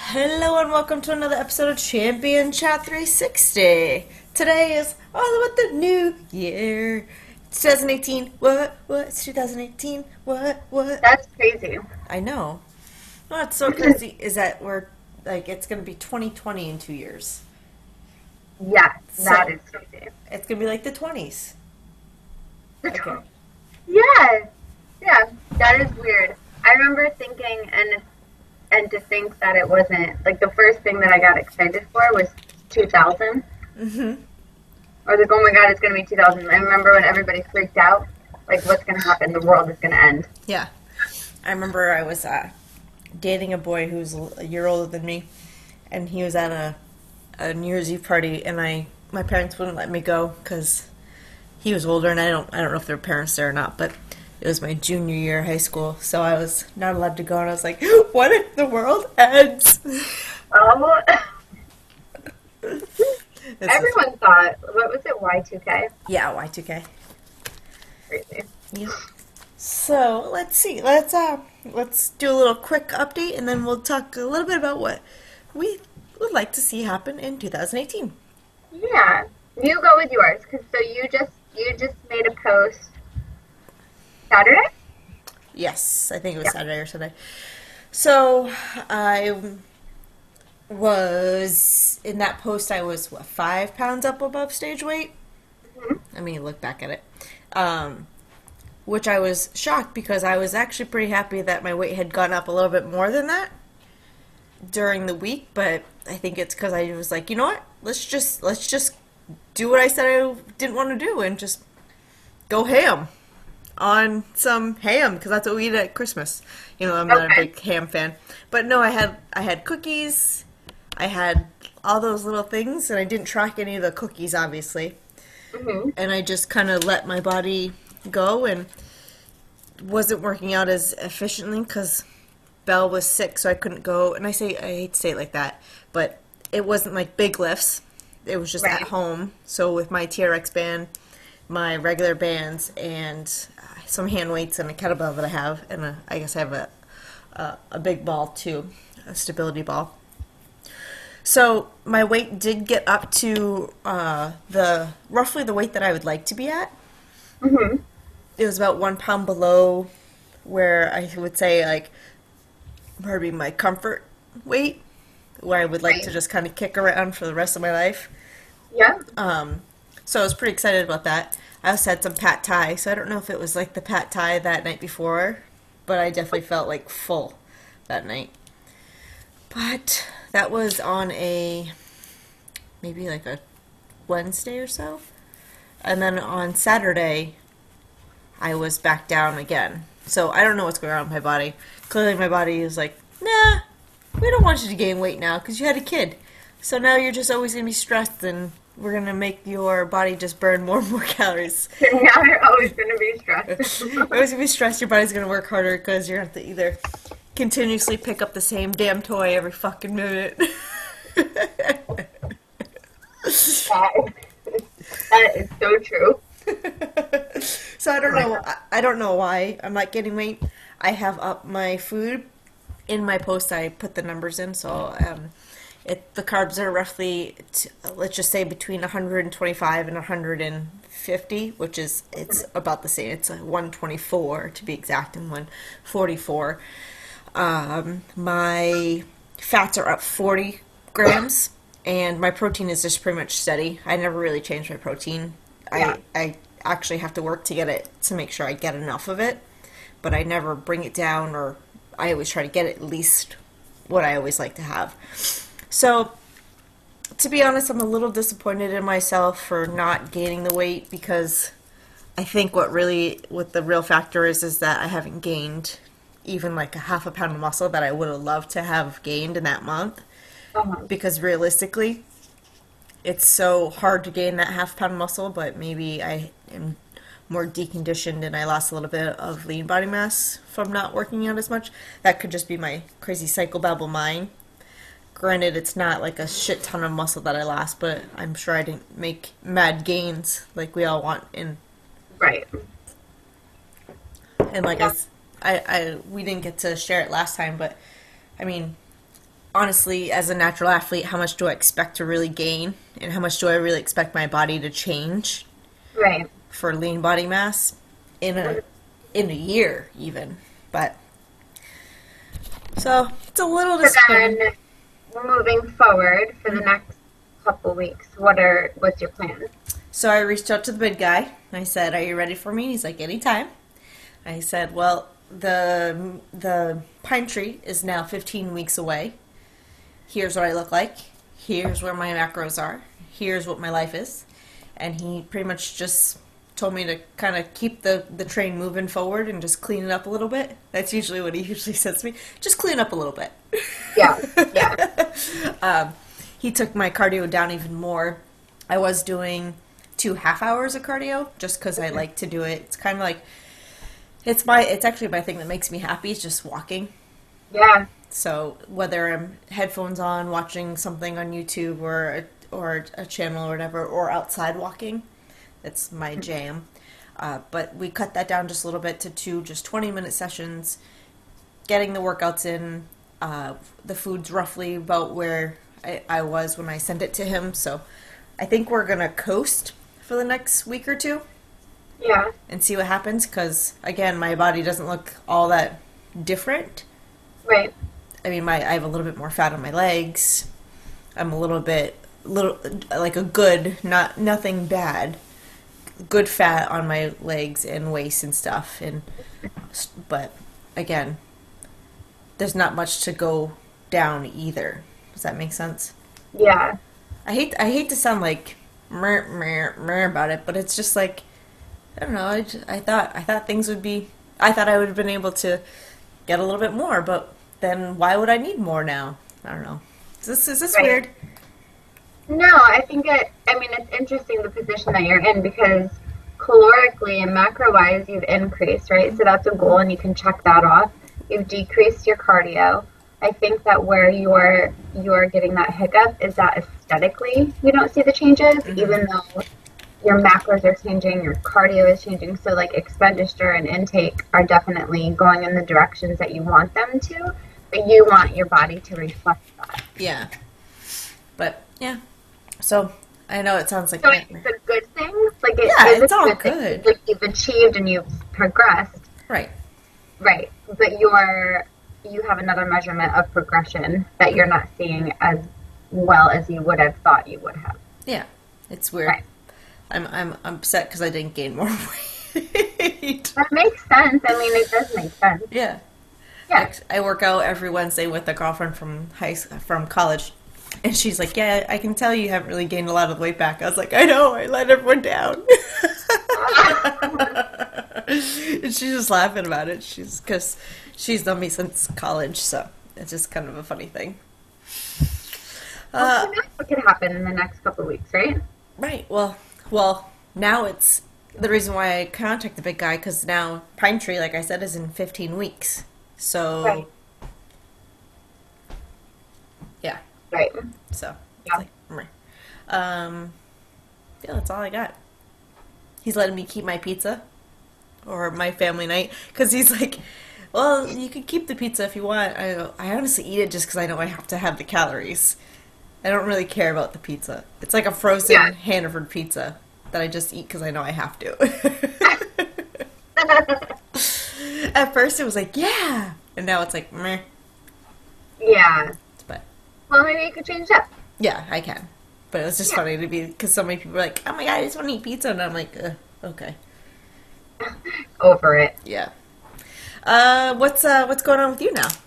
Hello and welcome to another episode of Champion Chat 360. Today is all about the new year. It's 2018. What? It's 2018. What? That's crazy. I know. What's so crazy is that it's going to be 2020 in 2 years. Yes, that So, is crazy. it's going to be like the 20s. Okay. Yeah, yeah, that is weird. I remember thinking and to think that it wasn't like the first thing that I got excited for was 2000. Mm-hmm. I was like, oh my god, it's gonna be 2000. I remember when everybody freaked out, like what's gonna happen? The world is gonna end. Yeah. I remember I was dating a boy who was a year older than me, and he was at a New Year's Eve party, and my parents wouldn't let me go because he was older, and I don't know if their parents there or not, but it was my junior year of high school, so I was not allowed to go, and I was like, what if the world ends? Oh, This is, everyone thought, what was it, Y2K? yeah, Y2K. Crazy. Yep. So let's see. Let's do a little quick update, and then we'll talk a little bit about what we would like to see happen in 2018. Yeah, you go with yours, cause so you just made a post Saturday. Yes, I think it was Yeah. Saturday or Sunday. So I was in that post. I was 5 pounds up above stage weight. Mhm. I mean, look back at it. Which I was shocked because I was actually pretty happy that my weight had gone up a little bit more than that during the week. But I think it's because I was like, you know what? Let's just do what I said I didn't want to do and just go ham on some ham because that's what we eat at Christmas. You know, I'm not a Okay. big ham fan, but no, I had cookies. I had all those little things, and I didn't track any of the cookies, obviously. Mhm. And I just kind of let my body go and wasn't working out as efficiently because Belle was sick, so I couldn't go. And I hate to say it like that, but it wasn't like big lifts. It was just at Right. home. So with my TRX band, my regular bands, and some hand weights and a kettlebell that I have, and I guess I have a big ball too, a stability ball. So my weight did get up to the roughly the weight that I would like to be at. Mhm. It was about 1 pound below where I would say like probably my comfort weight, where I would like to Right. just kind of kick around for the rest of my life. Yeah. So I was pretty excited about that. I also had some pad thai, so I don't know if it was like the pad thai that night before, but I definitely felt like full that night. But that was on maybe like a Wednesday or so. And then on Saturday, I was back down again. So I don't know what's going on with my body. Clearly, my body is like, nah, we don't want you to gain weight now because you had a kid. So now you're just always going to be stressed, and we're going to make your body just burn more and more calories. Now you're always going to be stressed. You're always going to be stressed. Your body's going to work harder because you're going to have to either continuously pick up the same damn toy every fucking minute. that, that is so true. So I don't know. I don't know why I'm not getting weight. I have up my food in my post. I put the numbers in, so the carbs are roughly let's just say between 125 and 150, which is it's about the same. It's 124 to be exact and 144. My fats are up 40 grams, and my protein is just pretty much steady. I never really change my protein. Yeah. I actually have to work to get it to make sure I get enough of it, but I never bring it down, or I always try to get at least what I always like to have. So, to be honest, I'm a little disappointed in myself for not gaining the weight because I think what the real factor is that I haven't gained even like a half a pound of muscle that I would have loved to have gained in that month Uh-huh. because realistically, it's so hard to gain that half pound of muscle, but maybe I am more deconditioned and I lost a little bit of lean body mass from not working out as much. That could just be my crazy psychobabble mind. Granted, it's not like a shit ton of muscle that I lost, but I'm sure I didn't make mad gains like we all want. Right. And like we didn't get to share it last time, but I mean, honestly, as a natural athlete, how much do I expect to really gain, and how much do I really expect my body to change Right. for lean body mass in a year even. But so it's a little So disappointing. then, moving forward for the next couple weeks, what's your plan? So I reached out to the big guy. I said, "Are you ready for me?" He's like, "Anytime." I said, "Well, the pine tree is now 15 weeks away. Here's what I look like. Here's where my macros are. Here's what my life is." And he pretty much just told me to kind of keep the train moving forward and just clean it up a little bit. That's usually what he usually says to me. Just clean up a little bit. Yeah, yeah. He took my cardio down even more. I was doing 2 half hours of cardio just because I like to do it. It's kind of like it's actually my thing that makes me happy is just walking. Yeah, So whether I'm headphones on, watching something on YouTube or a channel or whatever, or outside walking, that's my jam. But we cut that down just a little bit to two just 20-minute sessions, getting the workouts in. The food's roughly about where I was when I sent it to him. So I think we're going to coast for the next week or two yeah. and see what happens because, again, my body doesn't look all that different. Right. I mean, I have a little bit more fat on my legs. I'm a little like a good, nothing bad, good fat on my legs and waist and stuff. But again, there's not much to go down either. Does that make sense? Yeah. I hate to sound like meh, meh, meh about it, but it's just like I don't know. I thought things would be. I thought I would have been able to get a little bit more, but then why would I need more now? I don't know. Is this Right. weird? No, I mean, it's interesting the position that you're in because calorically and macro-wise, you've increased, right? So that's a goal and you can check that off. You've decreased your cardio. I think that where you're getting that hiccup is that aesthetically you don't see the changes, even though your macros are changing, your cardio is changing. So like expenditure and intake are definitely going in the directions that you want them to, but you want your body to reflect that. Yeah. But yeah. So I know it sounds like So nightmare. it's a good thing. Like it Yeah, is it's a all good thing. good. Like you've achieved and you've progressed, Right. right? But you have another measurement of progression that you're not seeing as well as you would have thought you would have. Yeah. It's weird. Right. I'm upset because I didn't gain more weight. That makes sense. I mean, it does make sense. Yeah. Yeah. I work out every Wednesday with a girlfriend from college, and she's like, "Yeah, I can tell you haven't really gained a lot of weight back." I was like, "I know, I let everyone down." And she's just laughing about it. Because she's known me since college, so it's just kind of a funny thing. Well, who knows what could happen in the next couple of weeks, right? Right. Well, now it's the reason why I contact the big guy because now Pine Tree, like I said, is in 15 weeks. So, Right. yeah. Right. So, Yeah. it's like, meh. Yeah, that's all I got. He's letting me keep my pizza or my family night because he's like, well, you can keep the pizza if you want. I go, I honestly eat it just because I know I have to have the calories. I don't really care about the pizza. It's like a frozen Yeah. Hannaford pizza that I just eat because I know I have to. At first it was like, yeah. And now it's like, meh. Yeah. But Well, maybe you could change it up. yeah, I can. But it was just funny to be, because so many people are like, oh my god, I just want to eat pizza. And I'm like, okay. Over it. Yeah. What's going on with you now?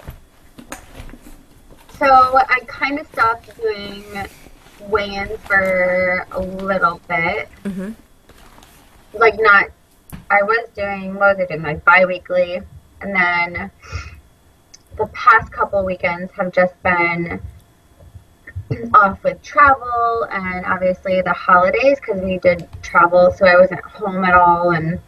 So I kind of stopped doing weigh-ins for a little bit. Mm-hmm. Like not, I was doing, what was I doing, like bi-weekly. And then the past couple weekends have just been off with travel and obviously the holidays because we did travel, so I wasn't home at all. And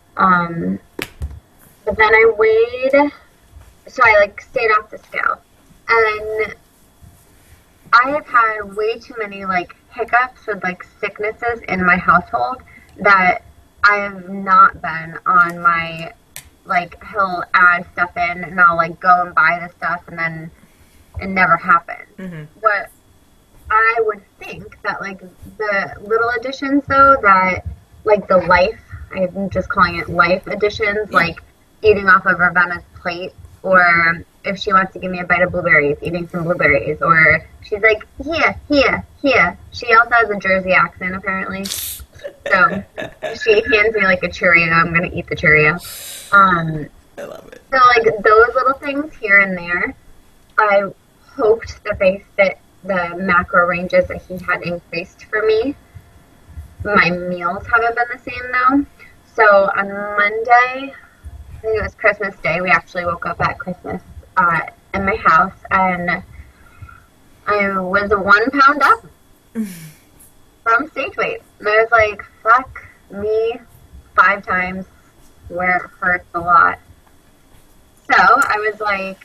but then I weighed, so I like stayed off the scale, and I have had way too many like hiccups with like sicknesses in my household that I have not been on my, like he'll add stuff in and I'll like go and buy the stuff and then it never happened. Mm-hmm. What I would think that, like, the little additions, though, that, like, the life, I'm just calling it life additions, like eating off of Ravenna's plate, or if she wants to give me a bite of blueberries, eating some blueberries, or she's like, here, here, here. She also has a Jersey accent, apparently. So she hands me, like, a Cheerio. I'm going to eat the Cheerio. I love it. So, like, those little things here and there, I hoped that they fit the macro ranges that he had increased for me. My meals haven't been the same, though. So on Monday, I think it was Christmas Day, we actually woke up at Christmas in my house, and I was 1 pound up from stage weight. And I was like, fuck me 5 times where it hurts a lot. So I was like,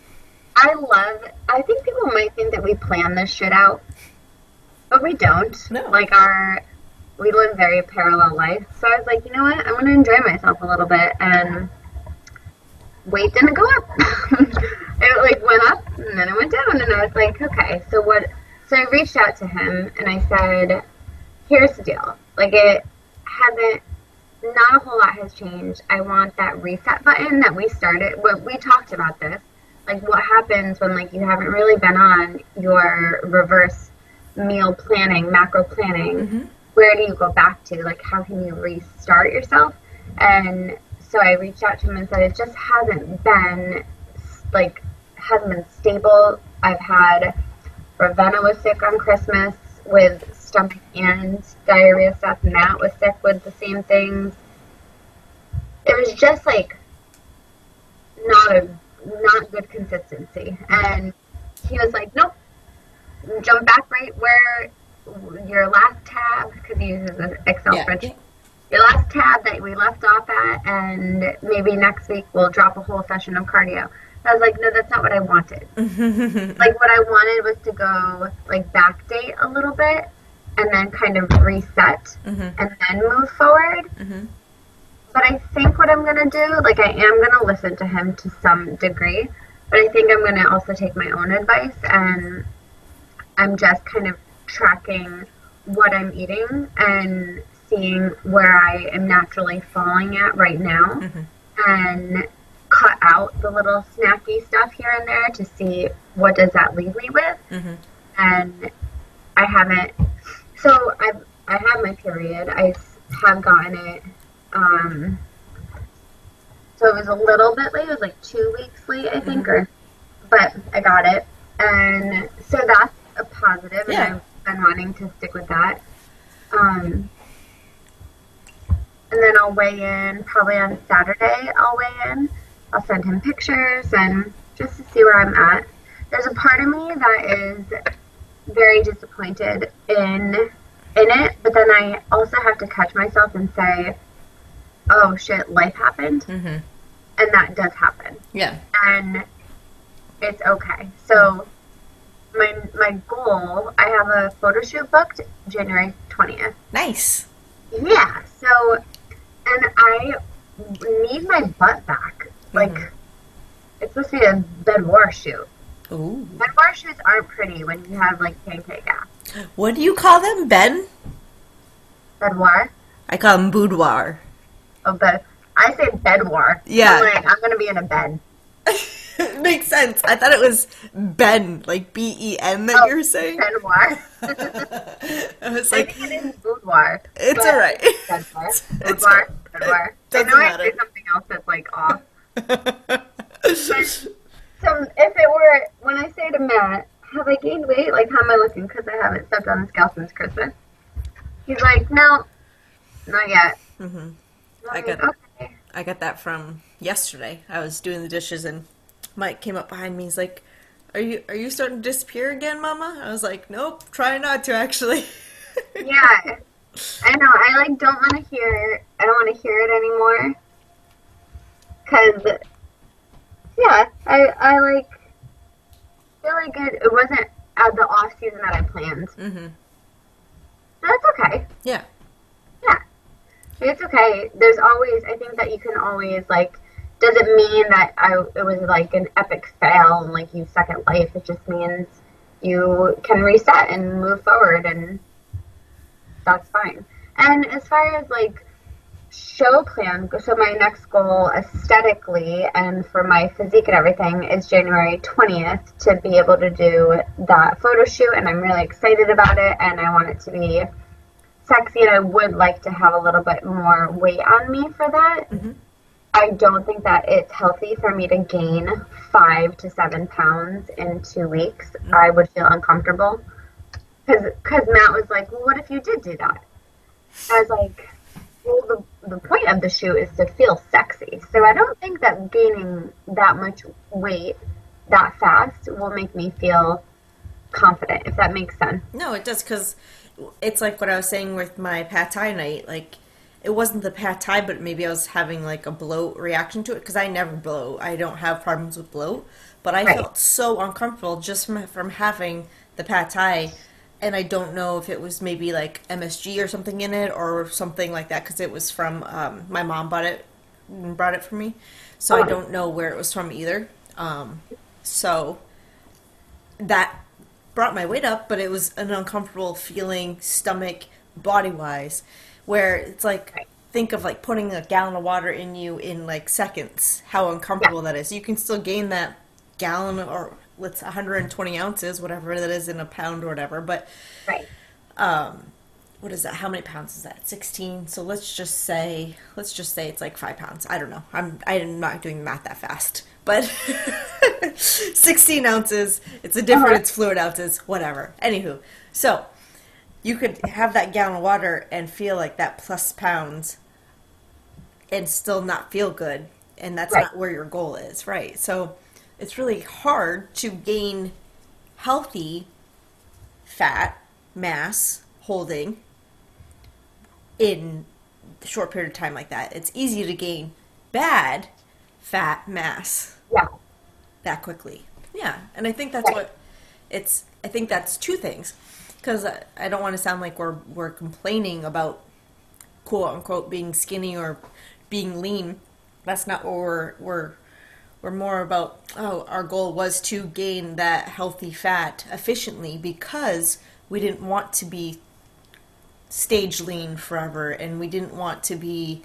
I think people might think that we plan this shit out, but we don't. No. Like, we live very parallel life. So I was like, you know what? I'm going to enjoy myself a little bit, and weight didn't go up. It, like, went up, and then it went down, and I was like, okay, so what? So I reached out to him, and I said, here's the deal. Like, not a whole lot has changed. I want that reset button that we started. We talked about this. Like, what happens when, like, you haven't really been on your reverse meal planning, macro planning? Mm-hmm. Where do you go back to? Like, how can you restart yourself? And so I reached out to him and said, it just hasn't been stable. I've had, Ravenna was sick on Christmas with stomach and diarrhea stuff. Matt was sick with the same things. It was just, like, not good consistency. And he was like, nope, jump back right where your last tab, because he uses an Excel spreadsheet, your last tab that we left off at, and maybe next week we'll drop a whole session of cardio. I was like, no, that's not what I wanted. Like, what I wanted was to go, like, backdate a little bit and then kind of reset and then move forward. But I think what I'm going to do, like, I am going to listen to him to some degree, but I think I'm going to also take my own advice, and I'm just kind of tracking what I'm eating and seeing where I am naturally falling at right now, and cut out the little snacky stuff here and there to see what does that leave me with. And I haven't, so I have my period. I have gotten it. So it was a little bit late. It was like 2 weeks late, I think, but I got it, and so that's a positive, and I've been wanting to stick with that. And then I'll weigh in probably on Saturday. I'll send him pictures and just to see where I'm at. There's a part of me that is very disappointed in it, but then I also have to catch myself and say, oh shit, life happened. And that does happen. Yeah. And it's okay. So my goal, I have a photo shoot booked January 20th. Nice. Yeah. So, and I need my butt back. Like, it's supposed to be a boudoir shoot. Ooh. Boudoir shoots aren't pretty when you have, like, pancake ass. What do you call them, Ben? Boudoir? I call them boudoir. Oh, but I say bedwar. Yeah. I'm like, I'm going to be in a bed. It makes sense. I thought it was Ben, like B-E-N that you were saying. Bedwar. I was I like, think it is boudoir. it's all right. Bedwar. Boudoir. Bedwar. I know I say something else that's, like, off. So if it were, when I say to Matt, have I gained weight? Like, how am I looking? Because I haven't stepped on the scale since Christmas. He's like, no, not yet. I got that from yesterday. I was doing the dishes and Mike came up behind me. He's like, "Are you starting to disappear again, Mama?" I was like, "Nope, try not to, actually." Yeah, I know. I like don't want to hear. I don't want to hear it anymore. Cause yeah, I like feel like it wasn't the off season that I planned. So that's okay. Yeah. Yeah. It's okay. There's always, I think that you can always, like, doesn't mean that it was like an epic fail and like you suck at life. It just means you can reset and move forward, and that's fine. And as far as like show plan, so my next goal aesthetically and for my physique and everything is January 20th to be able to do that photo shoot, and I'm really excited about it, and I want it to be sexy, and I would like to have a little bit more weight on me for that. Mm-hmm. I don't think that it's healthy for me to gain 5 to 7 pounds in 2 weeks. Mm-hmm. I would feel uncomfortable. Because Matt was like, well, what if you did do that? I was like, well, the point of the shoot is to feel sexy. So I don't think that gaining that much weight that fast will make me feel confident, if that makes sense. No, it does, because it's like what I was saying with my pad thai night. Like, it wasn't the pad thai, but maybe I was having like a bloat reaction to it, because I never bloat. I don't have problems with bloat, but I felt so uncomfortable just from having the pad thai, and I don't know if it was maybe like MSG or something in it or something like that, because it was from my mom brought it for me, so I don't know where it was from either. So that brought my weight up, but it was an uncomfortable feeling stomach body wise, where it's like, think of like putting a gallon of water in you in like seconds, how uncomfortable that is. You can still gain that gallon, or let's 120 ounces, whatever that is in a pound or whatever, but what is that? How many pounds is that? 16. So let's just say it's like 5 pounds. I don't know. I'm not doing the math that fast, but 16 ounces. It's a different. It's fluid ounces. Whatever. Anywho, so you could have that gallon of water and feel like that plus pounds, and still not feel good, and that's not where your goal is, right? So it's really hard to gain healthy fat mass holding in a short period of time like that. It's easy to gain bad fat mass that quickly. Yeah, and I think that's I think that's two things, because I don't want to sound like we're complaining about quote unquote being skinny or being lean. That's not what we're more about. Our goal was to gain that healthy fat efficiently, because we didn't want to be stage lean forever, and we didn't want to be,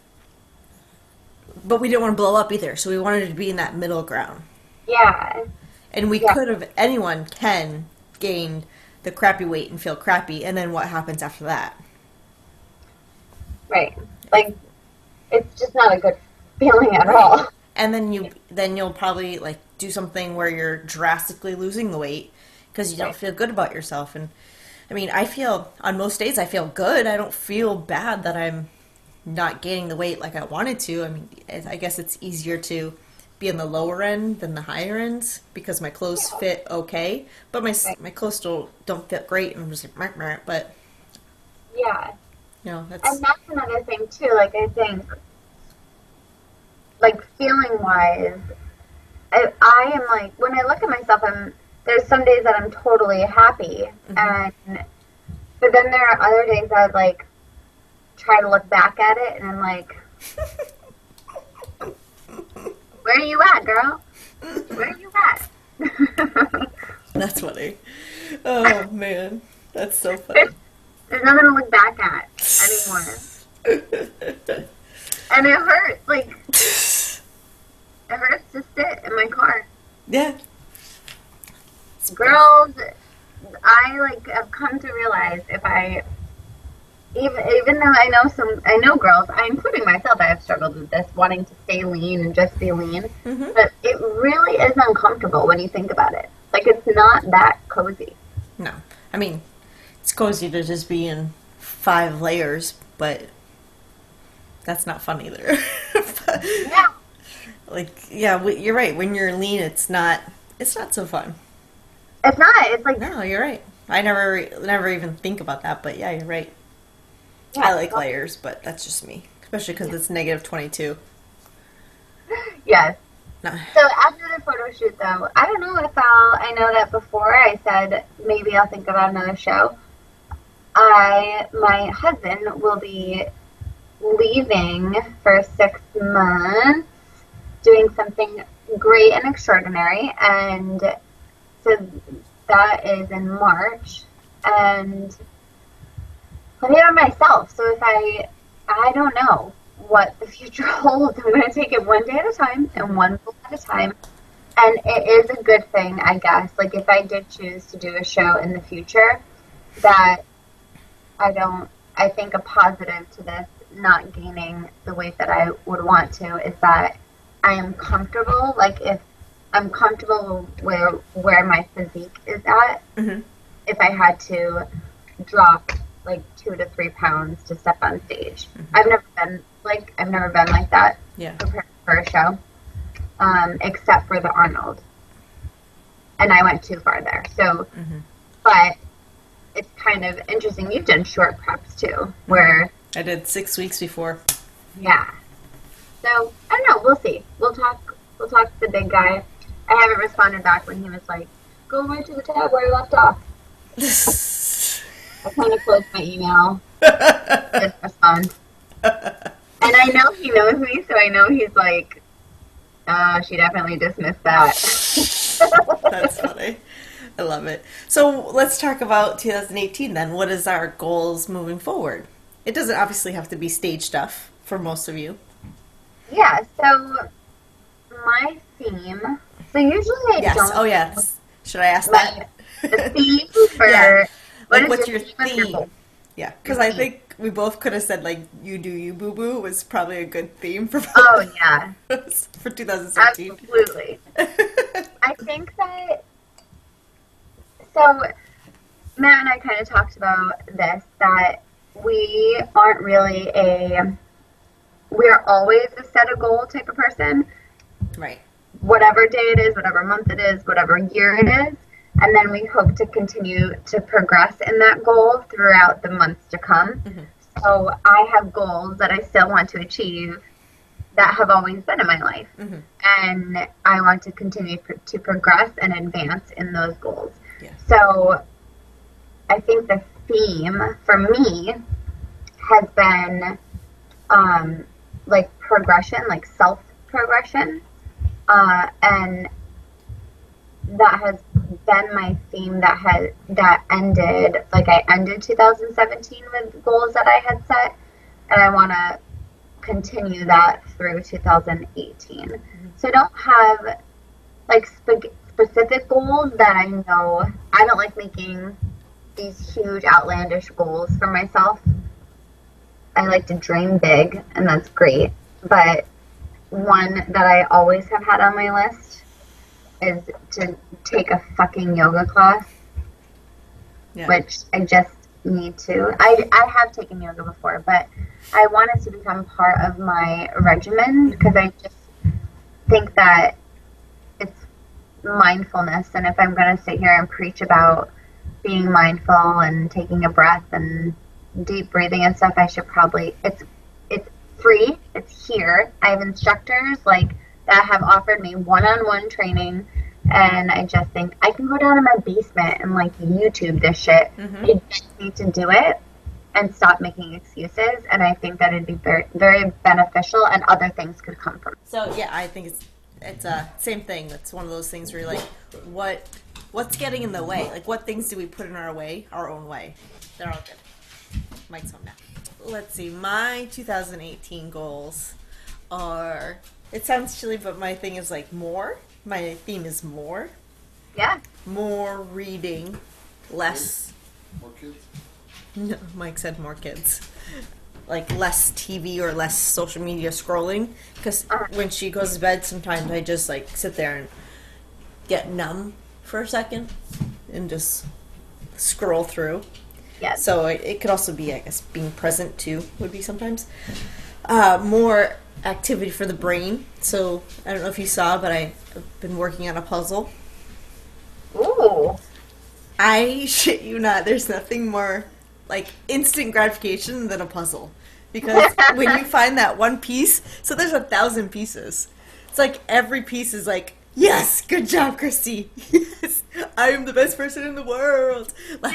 but we didn't want to blow up either, so we wanted to be in that middle ground. Yeah. And we could have, anyone can gain the crappy weight and feel crappy, and then what happens after that? Right. Like, it's just not a good feeling at all. And then you'll probably like do something where you're drastically losing the weight because you don't feel good about yourself. And I mean, on most days I feel good. I don't feel bad that I'm not gaining the weight like I wanted to. I mean, I guess it's easier to be on the lower end than the higher ends, because my clothes fit okay, but my clothes still don't fit great, and I'm just like, but yeah, and that's another thing too. Like, I think, like, feeling wise, I am like, when I look at myself, there's some days that I'm totally happy, but then there are other days I like try to look back at it, and I'm like, where are you at, girl? Where are you at? That's funny. Oh man, that's so funny. There's nothing to look back at anymore. And it hurts, like, it hurts to sit in my car. Yeah. Girls, I, like, have come to realize even though I know girls, including myself, I have struggled with this, wanting to stay lean and just be lean, but it really is uncomfortable when you think about it. Like, it's not that cozy. No. I mean, it's cozy to just be in 5 layers, but that's not fun either. Yeah. Like, yeah, you're right. When you're lean, it's not so fun. It's not. It's like, no, you're right. I never even think about that, but yeah, you're right. Yeah, I like layers, but that's just me, especially because it's negative 22. Yes. No. So after the photo shoot, though, I don't know if I know that before I said maybe I'll think about another show. My husband will be leaving for 6 months doing something great and extraordinary, and so that is in March, and put it on myself. So if I don't know what the future holds. I'm going to take it one day at a time and one goal at a time. And it is a good thing, I guess. Like, if I did choose to do a show in the future, that I think a positive to this not gaining the weight that I would want to is that I am comfortable. Like, if I'm comfortable where my physique is at, Mm-hmm. if I had to drop like 2 to 3 pounds to step on stage. Mm-hmm. I've never been like that. Yeah. Preparing for a show, except for the Arnold, and I went too far there. So, but it's kind of interesting. You've done short preps too, where I did 6 weeks before. yeah. So I don't know. We'll see. We'll talk to the big guy. I haven't responded back when he was like, "Go right to the tab where you left off." I kind of closed my email. Didn't respond. And I know he knows me, so I know he's like, she definitely dismissed that. That's funny. I love it. So let's talk about 2018 then. What is our goals moving forward? It doesn't obviously have to be stage stuff for most of you. Yeah, so my theme, so usually I Yes. don't. Oh, yes. Should I ask that? The theme for, Yeah. what Like, is what's your your theme? theme? Yeah, because I think we both could have said, like, you do you, boo-boo was probably a good theme for both Oh, yeah. of us for 2017. Absolutely. I think that, so Matt and I kind of talked about this, that we aren't really we're always a set a goal type of person, Right. whatever day it is, whatever month it is, whatever year it is, and then we hope to continue to progress in that goal throughout the months to come. Mm-hmm. So I have goals that I still want to achieve that have always been in my life. Mm-hmm. And I want to continue to progress and advance in those goals. Yeah. So I think the theme for me has been like progression, like self-progression. And that has been my theme that ended, like I ended 2017 with goals that I had set, and I want to continue that through 2018. So I don't have like specific goals that I know. I don't like making these huge outlandish goals for myself. I like to dream big, and that's great. But one that I always have had on my list is to take a fucking yoga class, Yeah. which I just need to. I have taken yoga before, but I want it to become part of my regimen because I just think that it's mindfulness, and if I'm going to sit here and preach about being mindful and taking a breath and deep breathing and stuff, I should probably, it's free, it's here. I have instructors like that have offered me one-on-one training, and I just think I can go down in my basement and like YouTube this shit. Mm-hmm. I just need to do it and stop making excuses, and I think that it'd be very, very beneficial, and other things could come from it. So yeah, I think it's a same thing. It's one of those things where you're like, what's getting in the way? Like, what things do we put in our way, our own way? They're all good. Mike's home now. Let's see. My 2018 goals are. It sounds silly, but my thing is like more. My theme is more. Yeah. More reading, less. More kids? No, Mike said more kids. Like less TV or less social media scrolling. Because when she goes to bed, sometimes I just like sit there and get numb for a second and just scroll through. Yes. So it could also be, I guess, being present too would be sometimes. More activity for the brain. So I don't know if you saw, but I've been working on a puzzle. Ooh. I shit you not, there's nothing more like instant gratification than a puzzle. Because when you find that one piece, so there's 1,000 pieces. It's like every piece is like, yes, good job, Christy. Yes, I am the best person in the world.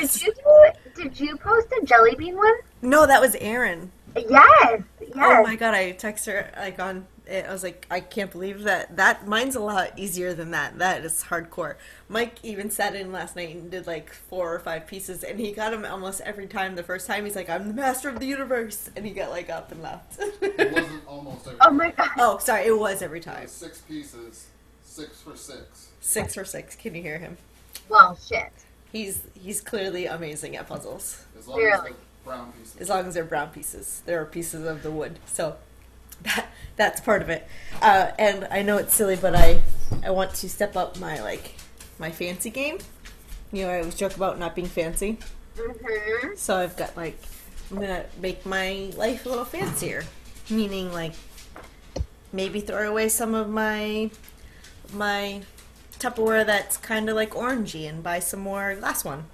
Did you post a jelly bean one? No, that was Erin. Yes. Oh my god, I text her like on I was like, I can't believe that mine's a lot easier than that. That is hardcore. Mike even sat in last night and did like 4 or 5 pieces, and he got them almost every time. The first time he's like, I'm the master of the universe, and he got like up and left. It wasn't almost every Oh time. my god. Oh, sorry, it was every It time. was 6 pieces, 6 for 6. 6 for 6. Can you hear him? Well, shit. He's clearly amazing at puzzles. As long Clearly. as the brown pieces. As long as they're brown pieces, there are pieces of the wood. So that's part of it. And I know it's silly, but I want to step up my fancy game. You know, I always joke about not being fancy. Mm-hmm. So I've got I'm gonna make my life a little fancier. Meaning maybe throw away some of my Tupperware that's kind of like orangey and buy some more glass one.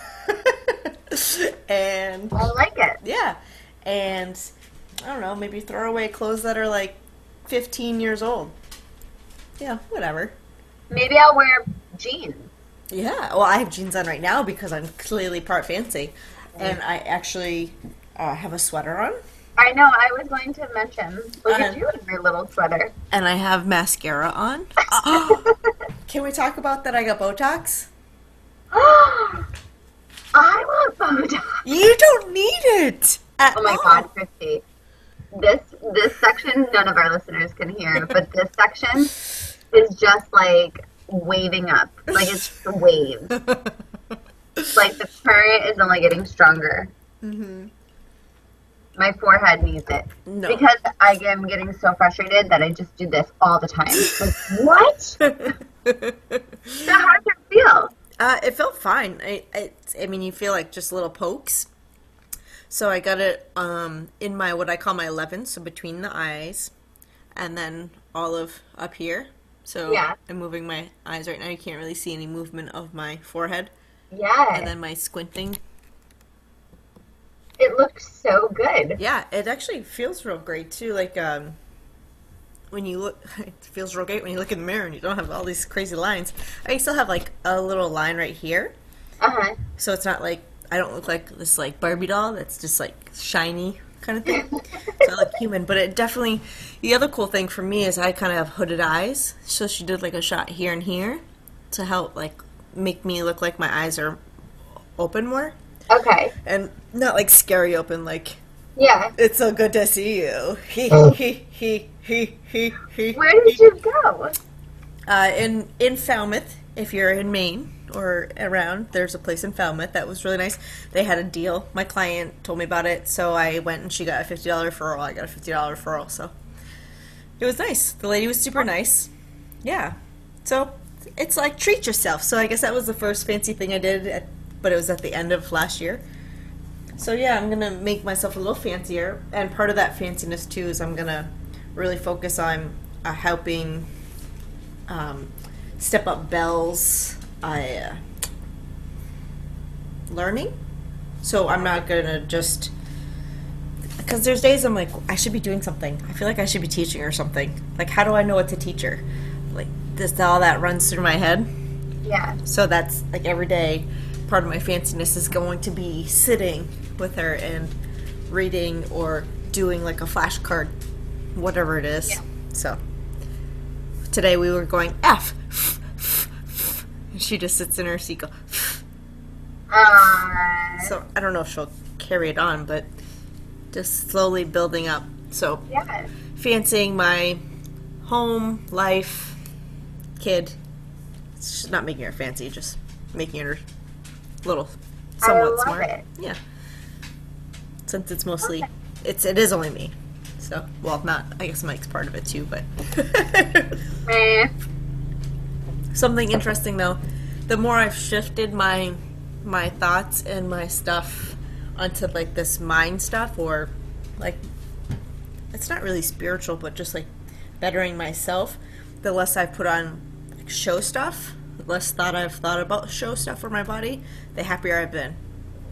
And I like it. yeah, and I don't know, maybe throw away clothes that are like 15 years old. Yeah, whatever. Maybe I'll wear jeans. Yeah, well, I have jeans on right now because I'm clearly part fancy, and I actually have a sweater on, I know, I was going to mention. Look at Uh-huh. you in your little sweater. and I have mascara on. Can we talk about that? I got Botox. I want Botox. You don't need it. At Oh my all. god, Christy. This section, none of our listeners can hear, but this section is just like waving up. Like it's a wave. Like the current is only getting stronger. Mm-hmm. My forehead needs it. No. Because I am getting so frustrated that I just do this all the time. Like, what? So how does it feel? It felt fine. I mean, you feel like just little pokes. So I got it in my what I call my 11, so between the eyes, and then all of up here. So Yeah. I'm moving my eyes right now. You can't really see any movement of my forehead, Yeah. and then my squinting. It looks so good. Yeah, it actually feels real great too. Like when you look, it feels real great when you look in the mirror and you don't have all these crazy lines. I still have like a little line right here. Uh-huh. So it's not like I don't look like this like Barbie doll that's just like shiny kind of thing. So I look human, but it definitely. The other cool thing for me is I kind of have hooded eyes, so she did like a shot here and here to help like make me look like my eyes are open more Okay. and not like scary open. Like Yeah. it's so good to see you. He. Where did you go? In Falmouth, if you're in Maine or around, there's a place in Falmouth that was really nice. They had a deal. My client told me about it, so I went and she got a $50 referral. I got a $50 referral, so it was nice. The lady was super nice. Yeah. So it's like treat yourself. So I guess that was the first fancy thing I did, but it was at the end of last year. So yeah, I'm gonna make myself a little fancier, and part of that fanciness too is I'm gonna really focus on helping step up Belle's learning. So I'm not gonna just because there's days I'm like I should be doing something. I feel like I should be teaching her something. Like how do I know what to teach her? Like this all that runs through my head. Yeah. So that's like every day. Part of my fanciness is going to be sitting with her and reading or doing like a flashcard, whatever it is. Yeah. So today we were going F, and she just sits in her seat. Go. So I don't know if she'll carry it on, but just slowly building up. So Yeah. fancying my home, life, kid. It's just not making her fancy, just making her little, somewhat love smart. it. Yeah. Since it's mostly, Okay. it is only me. So, well, not, I guess Mike's part of it too, but. Eh. Something interesting though, the more I've shifted my thoughts and my stuff onto like this mind stuff, or like, it's not really spiritual, but just like bettering myself, the less I've put on like show stuff, the less thought I've thought about show stuff for my body, the happier I've been.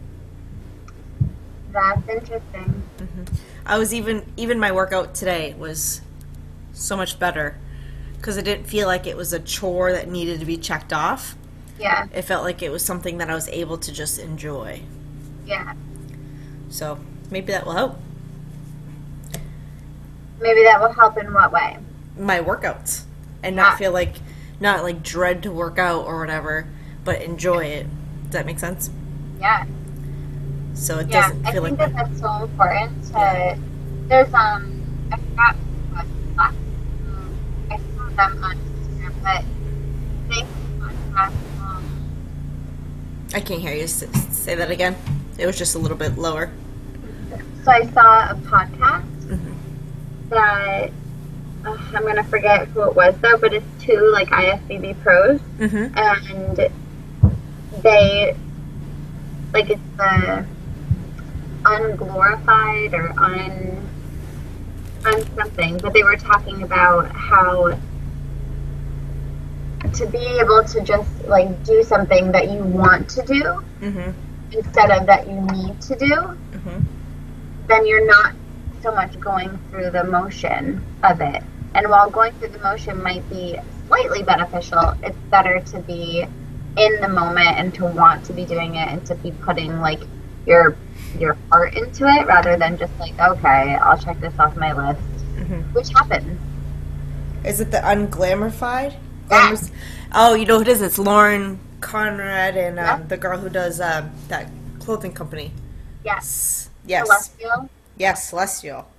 That's interesting. I was even my workout today was so much better because it didn't feel like it was a chore that needed to be checked off. Yeah. It felt like it was something that I was able to just enjoy. Yeah. So maybe that will help. Maybe that will help in what way? My workouts and not feel like, not like dread to work out or whatever, but enjoy it. Does that make sense? Yeah. So it Yeah, doesn't I feel think like that's so important to, there's, I forgot what class, I saw them on Instagram, but they podcast, I can't hear you. Say that again. It was just a little bit lower. so I saw a podcast Mm-hmm. that, I'm going to forget who it was though, but it's two, like, IFBB pros, Mm-hmm. and they, like, it's the unglorified or on something, but they were talking about how to be able to just like do something that you want to do Mm-hmm. instead of that you need to do, Mm-hmm. then you're not so much going through the motion of it. And while going through the motion might be slightly beneficial, it's better to be in the moment and to want to be doing it and to be putting like your heart into it rather than just like, okay, I'll check this off my list, Mm-hmm. which happens. Is it the unglamified? Yeah. Oh, you know who it is? It's Lauren Conrad and Yeah. the girl who does that clothing company. Yes. Yes. Celestial. Yes, Celestial.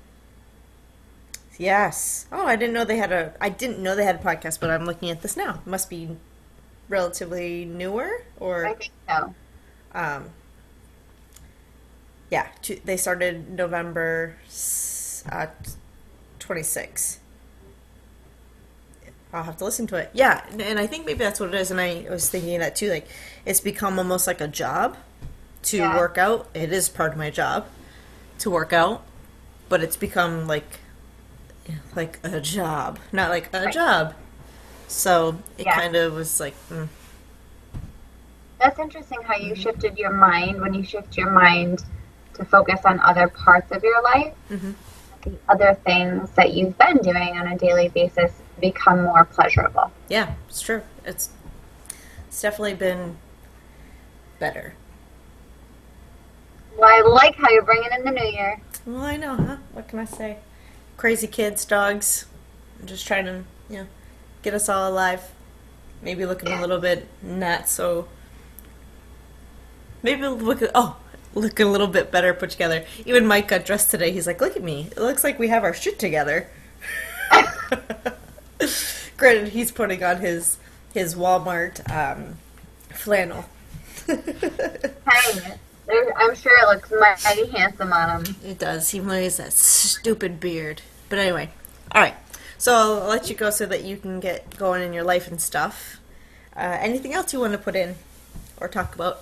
Yes. Oh, I didn't know they had a podcast, but I'm looking at this now. It must be relatively newer, I or think so. yeah, they started November 26. I'll have to listen to it. Yeah, and I think maybe that's what it is. And I was thinking that too. Like, it's become almost like a job to Yeah. work out. It is part of my job to work out, but it's become like a job, not like a Right. job. So it Yeah. kind of was like, That's interesting how you shifted your mind when you shift your mind to focus on other parts of your life. Mhm. The other things that you've been doing on a daily basis become more pleasurable. yeah, it's true. It's definitely been better. Well, I like how you're bringing in the new year. Well, I know, huh? What can I say? Crazy kids, dogs. I'm just trying to, get us all alive. Maybe looking a little bit not so. Maybe look a little bit better put together. Even Mike got dressed today. He's like, "Look at me. It looks like we have our shit together." Granted, he's putting on his Walmart flannel. Hey, I'm sure it looks mighty handsome on him. It does, even though he has that stupid beard. But anyway, all right. So I'll let you go so that you can get going in your life and stuff. Anything else you want to put in or talk about?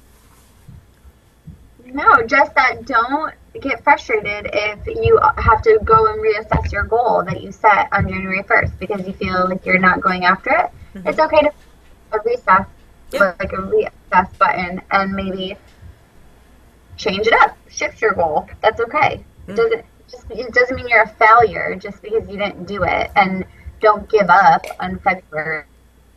No, just that don't get frustrated if you have to go and reassess your goal that you set on January 1st because you feel like you're not going after it. Mm-hmm. It's okay to a recess, Yeah. like a reassess button, and maybe change it up, shift your goal. That's okay. It doesn't mean you're a failure just because you didn't do it. And don't give up on February.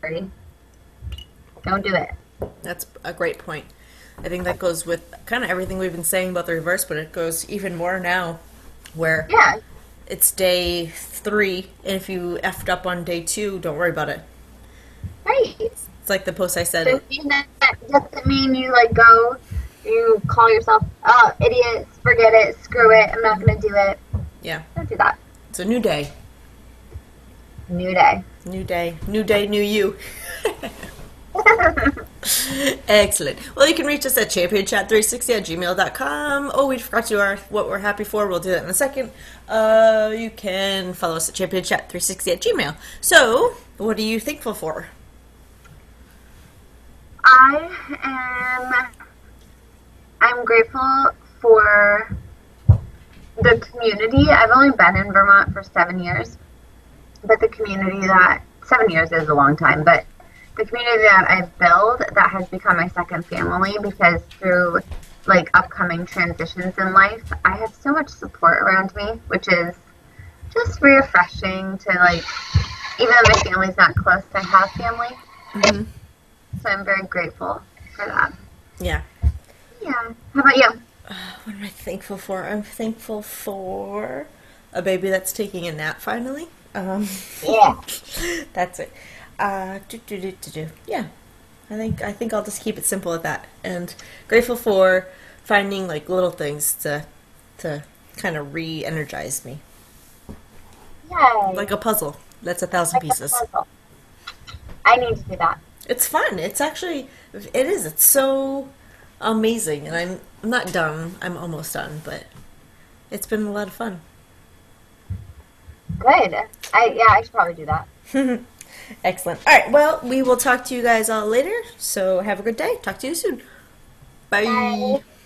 Don't do it. That's a great point. I think that goes with kind of everything we've been saying about the reverse, but it goes even more now where Yeah. it's day 3, and if you effed up on day 2, don't worry about it. Right. It's like the post I said. Doesn't mean you like go, you call yourself, oh, idiot, forget it, screw it, I'm not going to do it. Yeah. Don't do that. It's a new day. New day. New day. New day, new you. Excellent. Well, you can reach us at championchat360@gmail.com. Oh, we forgot to do what we're happy for. We'll do that in a second. You can follow us at championchat360@gmail. So, what are you thankful for? I'm grateful for the community. I've only been in Vermont for 7 years, but the community 7 years is a long time, but the community that I've built that has become my second family because through like upcoming transitions in life, I have so much support around me, which is just refreshing to like, even though my family's not close, I have family. Mm-hmm. So I'm very grateful for that. Yeah. Yeah. How about you? What am I thankful for? I'm thankful for a baby that's taking a nap finally. Yeah. That's it. Yeah, I think I'll just keep it simple at that. And grateful for finding like little things to kind of re-energize me, Yay. like a puzzle that's 1,000 Like a pieces. puzzle. I need to do that. It's fun. It's actually it is. It's so amazing, and I'm not done. I'm almost done, but it's been a lot of fun. Good. I should probably do that. Excellent. All right. Well, we will talk to you guys all later. So have a good day. Talk to you soon. Bye. Bye.